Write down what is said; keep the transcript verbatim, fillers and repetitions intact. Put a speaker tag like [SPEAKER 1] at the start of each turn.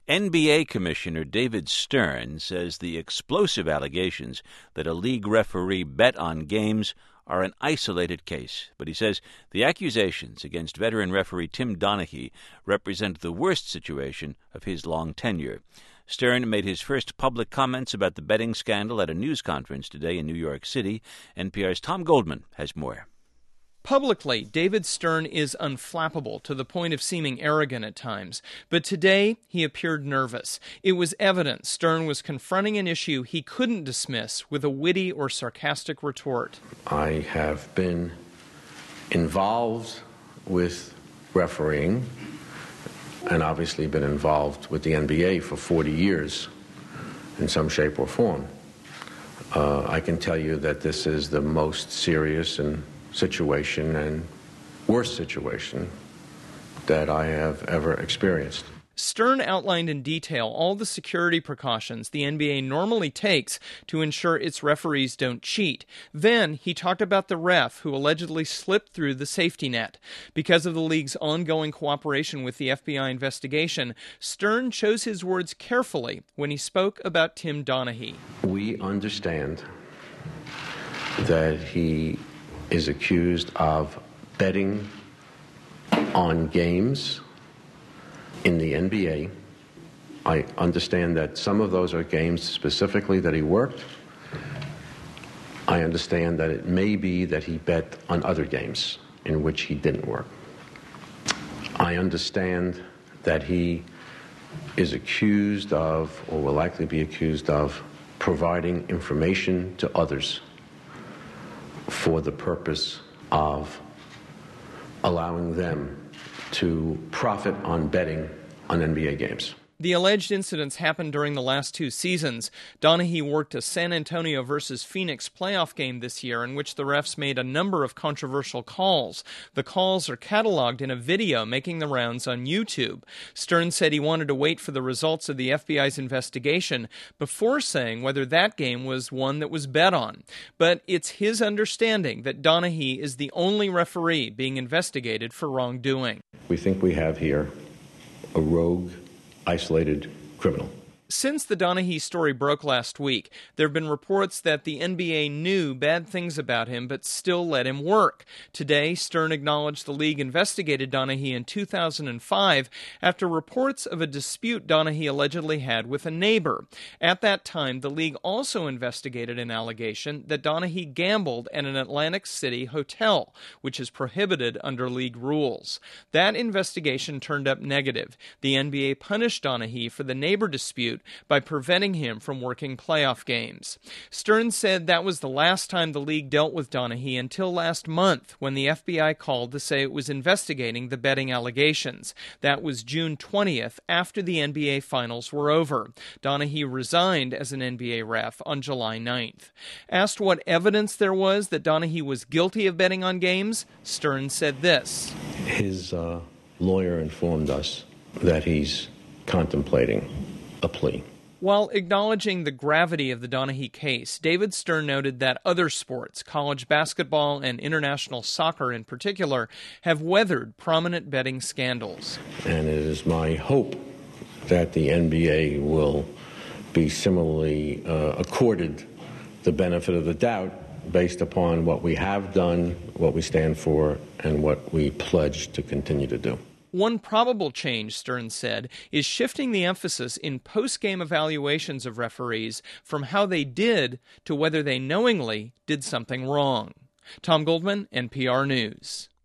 [SPEAKER 1] N B A Commissioner David Stern says the explosive allegations that a league referee bet on games are an isolated case. But he says the accusations against veteran referee Tim Donaghy represent the worst situation of his long tenure. Stern made his first public comments about the betting scandal at a news conference today in New York City. N P R's Tom Goldman has more.
[SPEAKER 2] Publicly, David Stern is unflappable to the point of seeming arrogant at times. But today, he appeared nervous. It was evident Stern was confronting an issue he couldn't dismiss with a witty or sarcastic retort.
[SPEAKER 3] I have been involved with refereeing and obviously been involved with the N B A for forty years in some shape or form. Uh, I can tell you that this is the most serious and situation and worst situation that I have ever experienced.
[SPEAKER 2] Stern outlined in detail all the security precautions the N B A normally takes to ensure its referees don't cheat. Then he talked about the ref who allegedly slipped through the safety net. Because of the league's ongoing cooperation with the F B I investigation, Stern chose his words carefully when he spoke about Tim Donaghy.
[SPEAKER 3] We understand that he is accused of betting on games in the N B A. I understand that some of those are games specifically that he worked. I understand that it may be that he bet on other games in which he didn't work. I understand that he is accused of, or will likely be accused of, providing information to others for the purpose of allowing them to profit on betting on N B A games.
[SPEAKER 2] The alleged incidents happened during the last two seasons. Donaghy worked a San Antonio versus Phoenix playoff game this year in which the refs made a number of controversial calls. The calls are cataloged in a video making the rounds on YouTube. Stern said he wanted to wait for the results of the F B I's investigation before saying whether that game was one that was bet on. But it's his understanding that Donaghy is the only referee being investigated for wrongdoing.
[SPEAKER 3] We think we have here a rogue, isolated criminal.
[SPEAKER 2] Since the Donaghy story broke last week, there have been reports that the N B A knew bad things about him but still let him work. Today, Stern acknowledged the league investigated Donaghy in two thousand five after reports of a dispute Donaghy allegedly had with a neighbor. At that time, the league also investigated an allegation that Donaghy gambled at an Atlantic City hotel, which is prohibited under league rules. That investigation turned up negative. The N B A punished Donaghy for the neighbor dispute by preventing him from working playoff games. Stern said that was the last time the league dealt with Donaghy until last month when the F B I called to say it was investigating the betting allegations. That was June twentieth, after the N B A finals were over. Donaghy resigned as an N B A ref on July ninth. Asked what evidence there was that Donaghy was guilty of betting on games, Stern said this.
[SPEAKER 3] His uh, lawyer informed us that he's contemplating a plea.
[SPEAKER 2] While acknowledging the gravity of the Donaghy case, David Stern noted that other sports, college basketball and international soccer in particular, have weathered prominent betting scandals.
[SPEAKER 3] And it is my hope that the N B A will be similarly uh, accorded the benefit of the doubt based upon what we have done, what we stand for, and what we pledge to continue to do.
[SPEAKER 2] One probable change, Stern said, is shifting the emphasis in post-game evaluations of referees from how they did to whether they knowingly did something wrong. Tom Goldman, N P R News.